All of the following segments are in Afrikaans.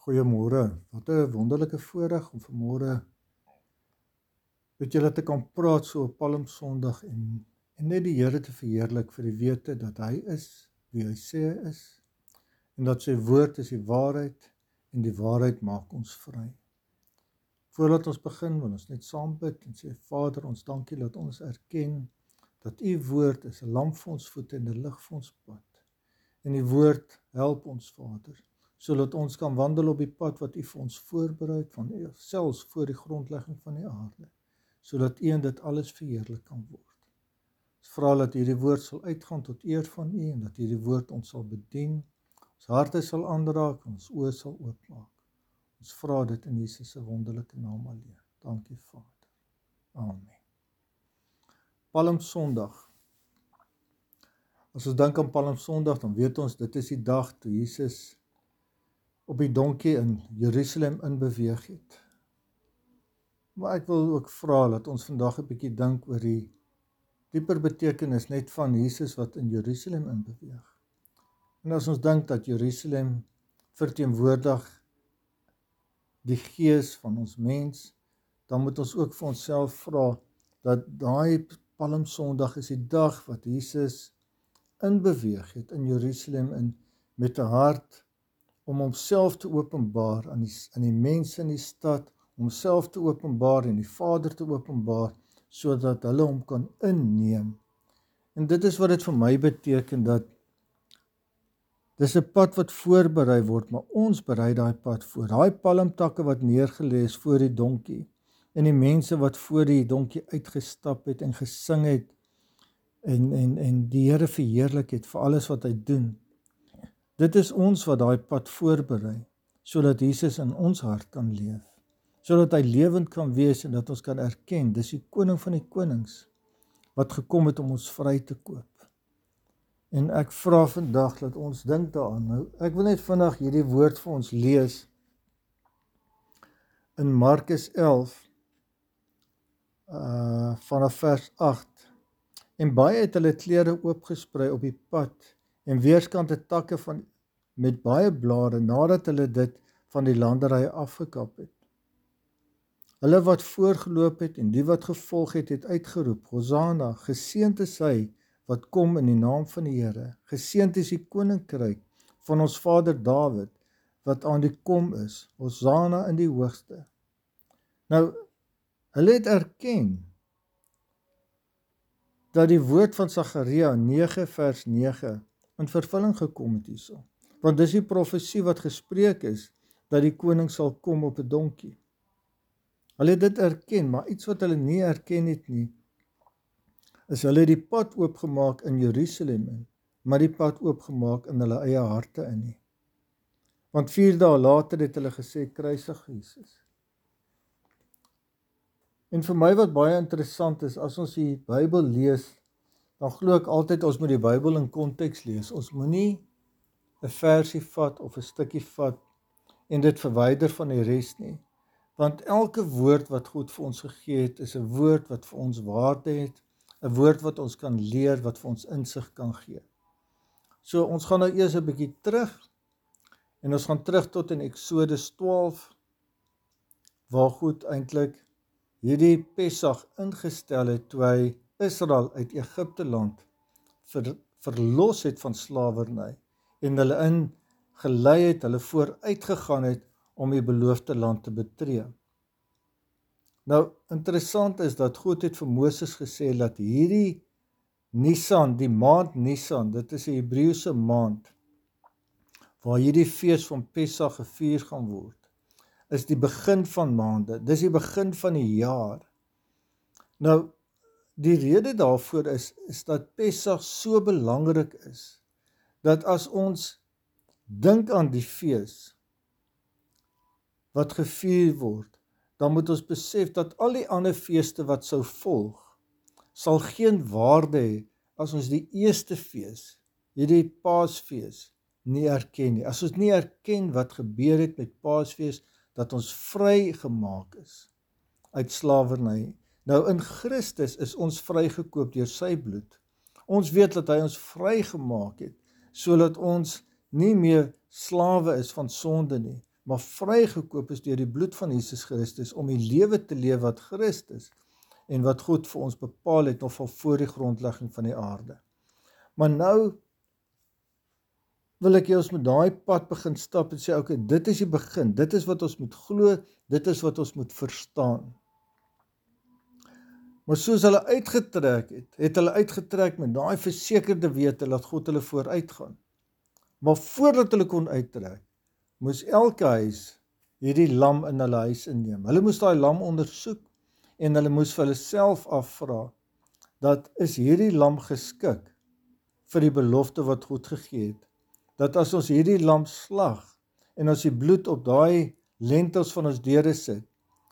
Goeiemôre, wat 'n wonderlike voorreg om vanmôre met julle te kan praat so op Palm Sondag en net die Here te verheerlik vir die wete dat hy is wie hy sê hy is en dat sy woord is die waarheid en die waarheid maak ons vry. Voordat ons begin wil ons net saam bid en sê Vader, ons dankie dat ons erken dat u woord is 'n lamp vir ons voete en 'n lig vir ons pad. En die woord help ons Vader, sodat ons kan wandel op die pad wat u vir ons voorberei het van u, selfs voor die grondlegging van die aarde, sodat u en dit alles verheerlik kan word. Ons vra dat hierdie woord sal uitgaan tot eer van u en dat hierdie woord ons sal bedien, ons harte sal aanraak, ons oë sal oopmaak. Ons vra dit in Jesus se wonderlike naam alleen. Dankie Vader. Amen. Palm Sondag. As ons dink aan Palm Sondag, dan weet ons dit is die dag toe Jesus op die donkie in Jerusalem inbeweeg het. Maar ek wil ook vra dat ons vandag 'n bietjie dink oor die dieper betekenis net van Jesus wat in Jerusalem inbeweeg. En as ons dink dat Jerusalem verteenwoordig die gees van ons mens, dan moet ons ook vir onsself vra dat daai Palm Sondag is die dag wat Jesus inbeweeg het in Jerusalem en met 'n hart om homself te openbaar aan die mense in die stad, om homself te openbaar en die Vader te openbaar, sodat hulle hom kan inneem. En dit is wat dit vir my beteken, dat dis 'n pad wat voorberei word, maar ons berei daai pad voor. Daai palmtakke wat neergelê is voor die donkie, en die mense wat voor die donkie uitgestap het en gesing het, en die Here verheerlik het vir alles wat hy doen. Dit is ons wat daai pad voorberei, sodat Jesus in ons hart kan leef, sodat hy lewend kan wees en dat ons kan erken, dis die koning van die konings, wat gekom het om ons vry te koop. En ek vra vandag dat ons dink daaraan. Nou, ek wil net vinnig hierdie woord vir ons lees in Markus 11, vanaf vers 8. En baie het hulle klere oopgesprei op die pad, en weerskante takke met baie blare, nadat hulle dit van die landerye afgekap het. Hulle wat voorgeloop het en die wat gevolg het, het uitgeroep, Hosanna, geseënd is hy wat kom in die naam van die Here. Geseënd is die koninkryk van ons vader Dawid, wat aan die kom is. Hosanna in die hoogste. Nou, hulle het erken dat die woord van Sagaria 9 vers 9 in vervulling gekom het hierso. Want dis die profesie wat gespreek is, dat die koning sal kom op 'n donkie. Hulle het dit erken, maar iets wat hulle nie erken het nie, is hulle die pad oopgemaak in Jerusalem in, maar die pad oopgemaak in hulle eie harte in nie. Want 4 dae later het hulle gesê, kruisig Jesus. En vir my wat baie interessant is, as ons die Bybel lees, dan glo ek altyd ons moet die Bybel in konteks lees. Ons moenie 'n versie vat of 'n stukkie vat en dit verwyder van die res nie. Want elke woord wat God vir ons gegee het, is 'n woord wat vir ons waarde het, 'n woord wat ons kan leer, wat vir ons insig kan gee. So ons gaan nou eers 'n bietjie terug, en ons gaan terug tot in Eksodus 12, waar God eintlik hierdie Pessach ingestel het, toe hy Israel uit Egipte land verlos het van slawerny, en hulle ingelei het, hulle vooruitgegaan het, om die beloofde land te betree. Nou, interessant is dat God het vir Moses gesê, dat hierdie Nisan, die maand Nisan, dit is 'n Hebreëse maand, waar hierdie fees van Pessach gevier gaan word, is die begin van maande, dis die begin van die jaar. Nou, die rede daarvoor is dat Pessach so belangrik is, dat as ons dink aan die fees wat gevier word, dan moet ons besef dat al die ander feeste wat sou volg, sal geen waarde hê as ons die eerste fees, hierdie Paasfees, nie erken nie. As ons nie erken wat gebeur het met Paasfees, dat ons vry gemaak is uit slawerny. Nou in Christus is ons vrygekoop deur sy bloed. Ons weet dat hy ons vrygemaak het, sodat ons nie meer slawe is van sonde nie, maar vrygekoop is deur die bloed van Jesus Christus om die lewe te leef wat Christus en wat God vir ons bepaal het nog van voor die grondlegging van die aarde. Maar nou wil ek ons met daai pad begin stap en sê, okay, dit is die begin, dit is wat ons moet glo, dit is wat ons moet verstaan. Maar soos hulle uitgetrek het hulle uitgetrek met daai versekerde wete dat God hulle vooruit gaan. Maar voordat hulle kon uittrek, moes elke huis hierdie lam in hulle huis inneem. Hulle moes daai lam ondersoek en hulle moes vir hulle self afvra, dat is hierdie lam geskik vir die belofte wat God gegee het. Dat as ons hierdie lam slag en as die bloed op daai lentels van ons deure sit,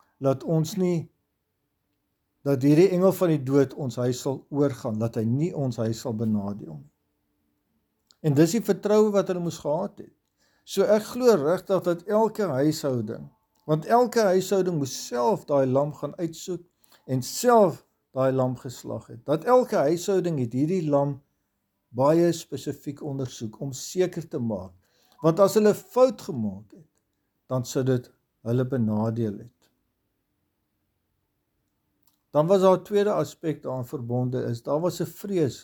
dat hierdie engel van die dood ons huis sal oorgaan, dat hy nie ons huis sal benadeel nie. En dis die vertroue wat hulle moes gehad het. So ek glo regtig dat elke huishouding, want elke huishouding moes self daai lam gaan uitsoek en self daai lam geslag het. Dat elke huishouding het hierdie lam baie spesifiek ondersoek om seker te maak. Want as hulle fout gemaak het, dan sou dit hulle benadeel het. Dan was daar 'n tweede aspek daaraan verbonde is, daar was 'n vrees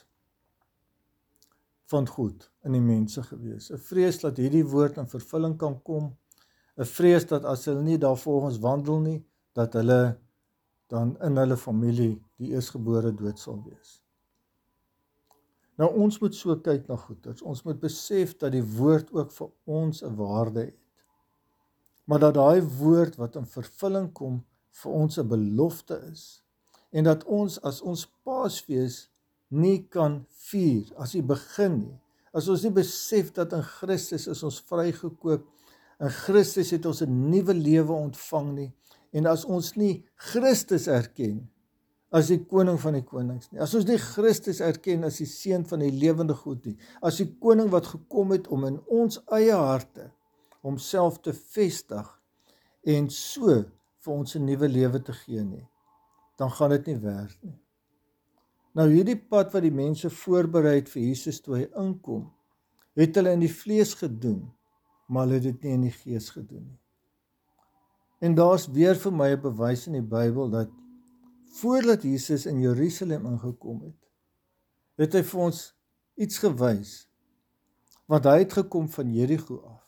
van God in die mense gewees. 'n Vrees dat hierdie woord in vervulling kan kom. 'n Vrees dat as hulle nie daarvolgens wandel nie, dat hulle dan in hulle familie die eersgebore dood sal wees. Nou ons moet so kyk na goeders. Ons moet besef dat die woord ook vir ons 'n waarde het. Maar dat daai woord wat in vervulling kom vir ons 'n belofte is. En dat ons as ons Paasfees nie kan vier as die begin nie. As ons nie besef dat in Christus is ons vrygekoop, in Christus het ons 'n nuwe lewe ontvang nie, en as ons nie Christus erken as die koning van die konings nie, as ons nie Christus erken as die seun van die lewende God nie, as die koning wat gekom het om in ons eie harte homself te vestig en so vir ons 'n nuwe lewe te gee nie, dan gaan dit nie werk nie. Nou hierdie pad wat die mense voorberei het vir Jesus toe hy inkom, het hulle in die vlees gedoen, maar hulle het dit nie in die gees gedoen nie. En daar's weer vir my 'n bewys in die Bybel dat voordat Jesus in Jerusalem ingekom het hy vir ons iets gewys, want hy het gekom van Jerigo af.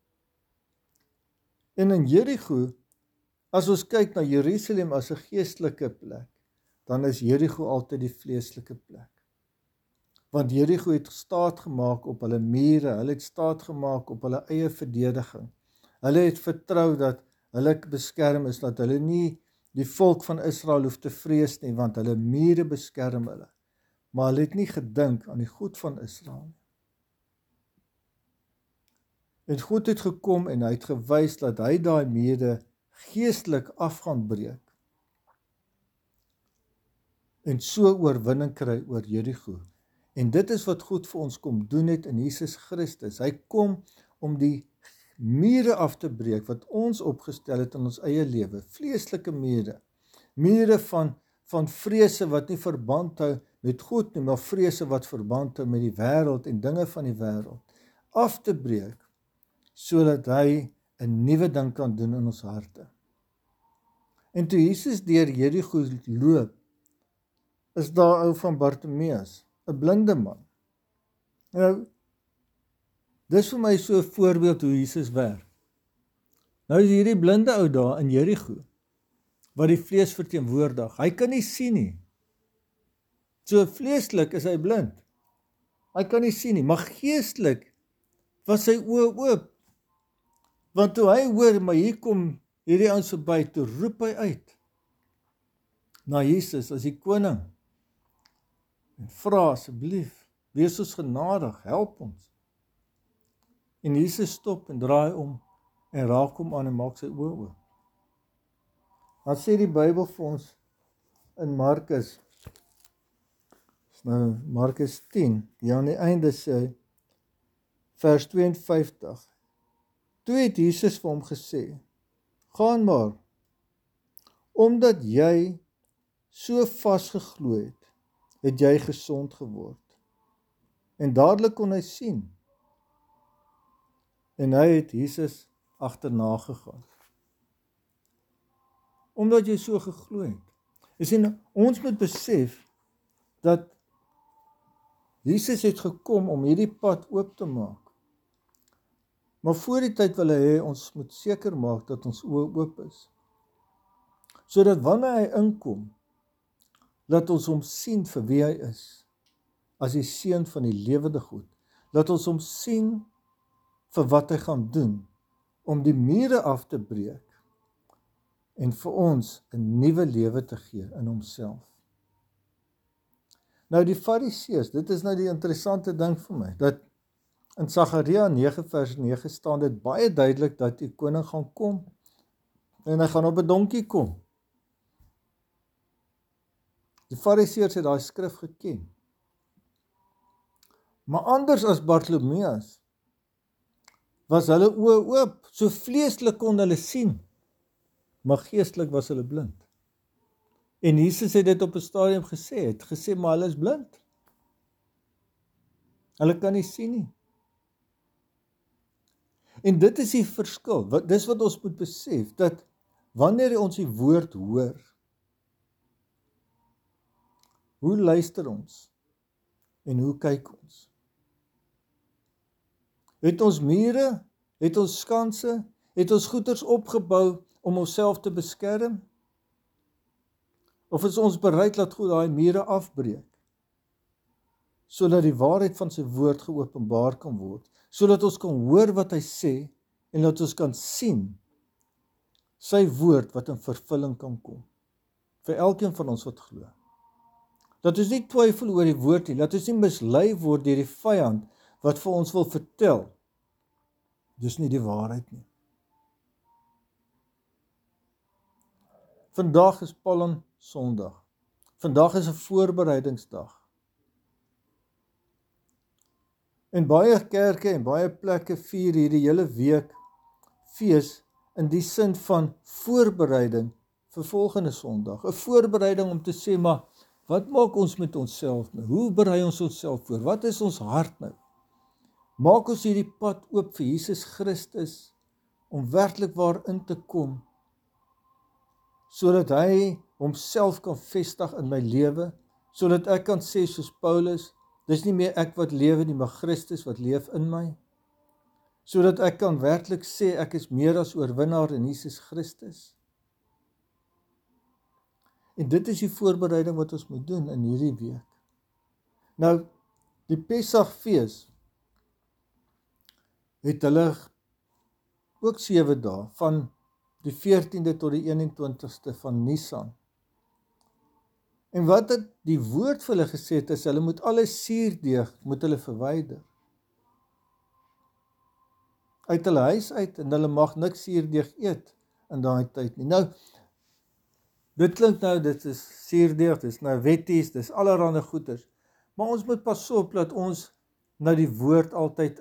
En in Jerigo, as ons kyk na Jerusalem as 'n geestelike plek, dan is Jerigo altyd die vleeslike plek. Want Jerigo het staat gemaak op hulle mure, hulle het staat gemaak op hulle eie verdediging. Hulle het vertrou dat hulle beskerm is, dat hulle nie die volk van Israel hoef te vrees nie, want hulle mure beskerm hulle. Maar hulle het nie gedink aan die goed van Israel nie. En God het gekom en hy het gewys dat hy daai mure geestelik af gaan breek. En so oorwinning kry oor Jerigo. En dit is wat God vir ons kom doen het in Jesus Christus. Hy kom om die mure af te breek wat ons opgestel het in ons eie lewe, vleeslike mure. Mure van vrese wat nie verband hou met God nie, maar vrese wat verband hou met die wêreld en dinge van die wêreld. Af te breek, sodat hy 'n nuwe ding kan doen in ons harte. En toe Jesus deur Jerigo loop, is daar ou van Bartimeus, 'n blinde man. Nou, dis vir my so 'n voorbeeld hoe Jesus werk. Nou is hierdie blinde ou daar in Jerigo, wat die vlees verteenwoordig. Hy kan nie sien nie. So vleeslik is hy blind. Hy kan nie sien nie, maar geestelik was sy oë oop. Want toe hy hoor, maar hier kom hierdie ouens verby, toe roep hy uit na Jesus as die koning. En vra asseblief, wees ons genadig, help ons. En Jesus stop en draai om en raak hom aan en maak sy oë oop. Dan sê die Bybel vir ons in Markus 10, hier aan die einde sê hy, vers 52, toe het Jesus vir hom gesê, gaan maar, omdat jy so vasgeglo het jy gesond geword. En dadelik kon hy sien. En hy het Jesus agterna gegaan. Omdat jy so geglo het. Jy sien, ons moet besef dat Jesus het gekom om hierdie pad oop te maak. Maar voor die tyd wil hy hê ons moet seker maak dat ons oë oop is. Sodat wanneer hy inkom, laat ons hom sien vir wie hy is, as die seun van die lewende God. Laat ons hom sien vir wat hy gaan doen, om die mure af te breek, en vir ons 'n nuwe lewe te gee in homself. Nou die Fariseërs, dit is nou die interessante ding vir my, dat in Sagaria 9 vers 9 staan dit baie duidelik dat die koning gaan kom, en hy gaan op 'n donkie kom. Die Fariseërs het daai skrif geken. Maar anders as Bartolomeus, was hulle oë oop, so vleeslik kon hulle sien, maar geestelik was hulle blind. En Jesus het dit op 'n stadium gesê, maar hulle is blind. Hulle kan nie sien nie. En dit is die verskil, dis wat ons moet besef, dat wanneer ons die woord hoor, hoe luister ons en hoe kyk ons? Het ons mure, het ons skanse, het ons goeders opgebou om onsself te beskerm? Of is ons bereid dat God daai mure afbreek, sodat die waarheid van sy woord geopenbaar kan word, sodat ons kan hoor wat hy sê, en dat ons kan sien sy woord wat in vervulling kan kom, vir elkeen van ons wat glo. Dat ons nie twyfel oor die woord nie, dat ons nie mislei word deur die vyand, wat vir ons wil vertel, dis nie die waarheid nie. Vandag is Palm Sondag. Vandag is 'n voorbereidingsdag. En baie kerke en baie plekke vier hierdie hele week fees in die sin van voorbereiding vir volgende Sondag. 'n Voorbereiding om te sê, maar wat maak ons met onsself nou? Hoe berei ons onsself voor? Wat is ons hart nou? Maak ons hierdie pad oop vir Jesus Christus om werklik waar in te kom, sodat hy homself kan vestig in my lewe, sodat ek kan sê soos Paulus, dis nie meer ek wat lewe nie, maar Christus wat leef in my, sodat ek kan werklik sê ek is meer as oorwinnaar in Jesus Christus. En dit is die voorbereiding wat ons moet doen in hierdie week. Nou, die Pessachfees het hulle ook 7 dae, van die 14de tot die 21ste van Nisan. En wat het die woord vir hulle gesê het, is hulle moet alle suurdeeg moet hulle verwyder. Uit hulle huis uit, en hulle mag niks suurdeeg eet in daai tyd nie. Nou, dit klink nou, dit is suurdeeg, dit is nou wetties, dit is allerhande goeders, maar ons moet pas op dat ons nou die woord altyd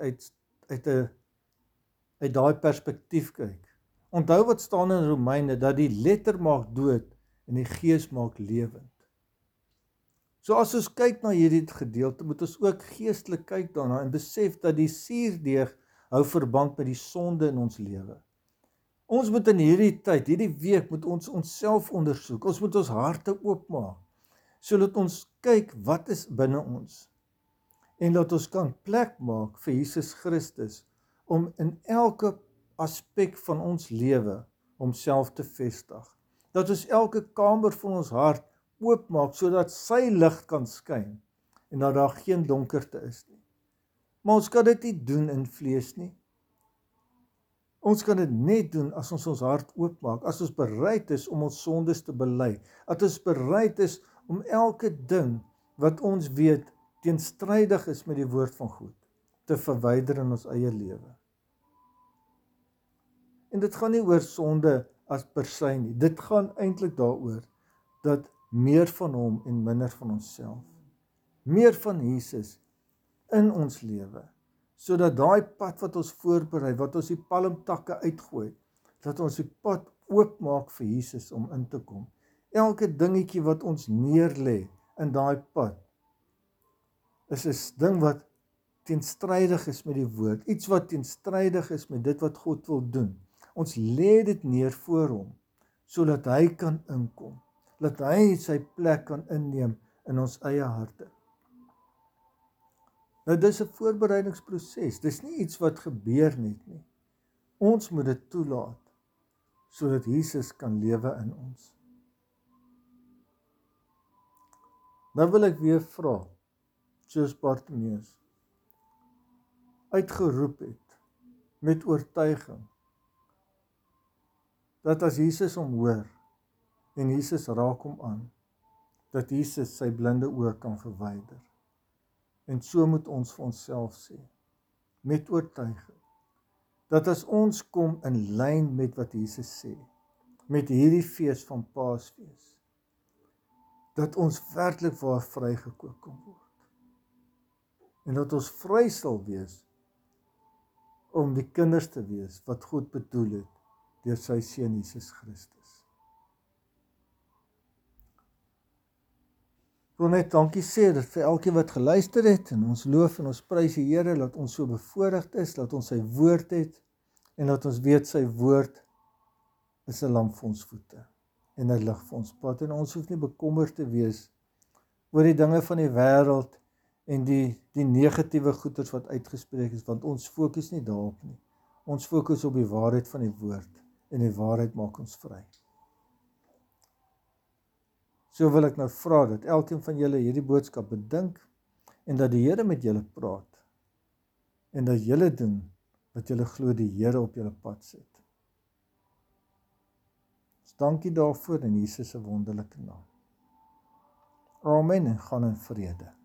uit daai perspektief kyk. Onthou wat staan in Romeine, dat die letter maak dood en die gees maak lewend. So as ons kyk na hierdie gedeelte, moet ons ook geestelik kyk daarna en besef dat die suurdeeg hou verband met die sonde in ons lewe. Ons moet in hierdie tyd, hierdie week, moet ons onsself ondersoek, ons moet ons harte oopmaak, sodat ons kyk wat is binne ons, en dat ons kan plek maak vir Jesus Christus, om in elke aspek van ons lewe homself te vestig. Dat ons elke kamer van ons hart oopmaak, sodat sy lig kan skyn, en dat daar geen donkerte is nie. Maar ons kan dit nie doen in vlees nie. Ons kan dit net doen as ons hart oopmaak, as ons bereid is om ons sondes te bely, as ons bereid is om elke ding wat ons weet teenstrydig is met die woord van God, te verwyder in ons eie lewe. En dit gaan nie oor sonde as per se nie, dit gaan eintlik daaroor, dat meer van hom en minder van onsself, meer van Jesus in ons lewe, sodat daai pad wat ons voorberei, wat ons die palmtakke uitgooi, dat ons die pad oopmaak vir Jesus om in te kom. Elke dingetjie wat ons neerlê in daai pad, is 'n ding wat teenstrydig is met die woord, iets wat teenstrydig is met dit wat God wil doen. Ons lê dit neer voor hom, sodat hy kan inkom, dat hy sy plek kan inneem in ons eie harte. Nou dis 'n voorbereidingsproses, dis nie iets wat gebeur net nie. Ons moet dit toelaat, sodat Jesus kan lewe in ons. Nou wil ek weer vra, soos Bartimeus uitgeroep het, met oortuiging, dat as Jesus hom hoor, en Jesus raak hom aan, dat Jesus sy blinde oor kan verwyder. En so moet ons vir onsself sê, met oortuiging, dat as ons kom in lyn met wat Jesus sê, met hierdie fees van Paasfees, dat ons werklik waar vrygekoop kan word. En dat ons vry sal wees, om die kinders te wees, wat God bedoel het, deur sy seun Jesus Christus. Ek wil net dankie sê dat vir elkeen wat geluister het, en ons loof en ons prys die Here, dat ons so bevoorregd is, dat ons sy woord het, en dat ons weet sy woord is 'n lamp vir ons voete, en 'n lig vir ons pad, en ons hoef nie bekommerd te wees oor die dinge van die wêreld, en die negatiewe goeders wat uitgespreek is, want ons fokus nie daarop nie. Ons fokus op die waarheid van die woord, en die waarheid maak ons vry. So wil ek nou vra dat elkeen van julle hierdie boodskap bedink, en dat die Here met julle praat, en dat julle doen wat julle glo die Here op julle pad sit. Dus dankie daarvoor in Jesus se wonderlike naam. Amen, en gaan in vrede.